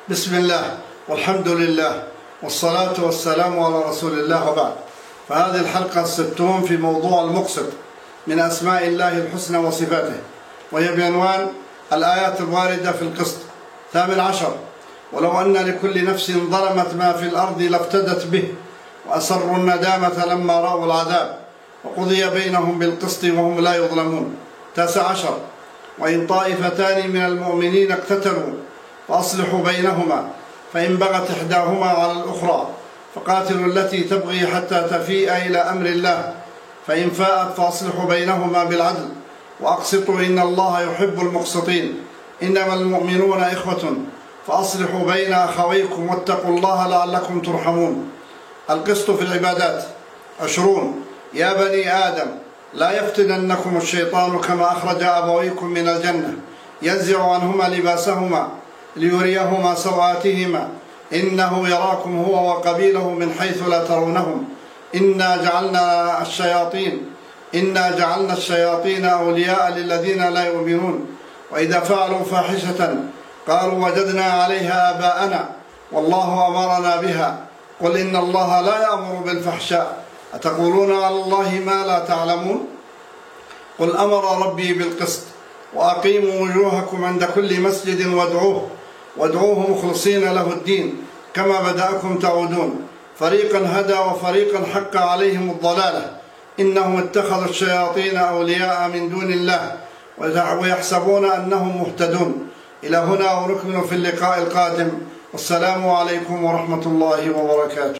بسم الله والحمد لله والصلاة والسلام على رسول الله وبعد. فهذه الحلقة 60 في موضوع المقسط من أسماء الله الحسنى وصفاته، وهي بعنوان الآيات الواردة في القسط. 18. ولو أن لكل نفس ظلمت ما في الأرض لافتدت به وأسروا الندامة لما رأوا العذاب وقضي بينهم بالقسط وهم لا يظلمون. 19. وإن طائفتان من المؤمنين اقتتلوا فأصلحوا بينهما، فإن بغت إحداهما على الأخرى فقاتلوا التي تبغي حتى تفيء إلى أمر الله، فإن فاءت فأصلحوا بينهما بالعدل وأقسطوا إن الله يحب المقسطين. إنما المؤمنون إخوة فأصلحوا بين أخويكم واتقوا الله لعلكم ترحمون. القسط في العبادات. 20. يا بني آدم لا يفتننكم الشيطان كما أخرج أبويكم من الجنة ينزع عنهما لباسهما ليريهما سوآتهما إنه يراكم هو وقبيله من حيث لا ترونهم إنا جعلنا الشياطين أولياء للذين لا يؤمنون وإذا فعلوا فاحشة قالوا وجدنا عليها آباءنا والله أمرنا بها قل إن الله لا يأمر بالفحشاء أتقولون على الله ما لا تعلمون. قل أمر ربي بالقسط وأقيموا وجوهكم عند كل مسجد وادعوه مخلصين له الدين كما بدأكم تعودون. فريقا هدى وفريقا حق عليهم الضلالة إنهم اتخذوا الشياطين أولياء من دون الله ويحسبون أنهم مهتدون. إلى هنا ونكمل في اللقاء القادم، والسلام عليكم ورحمة الله وبركاته.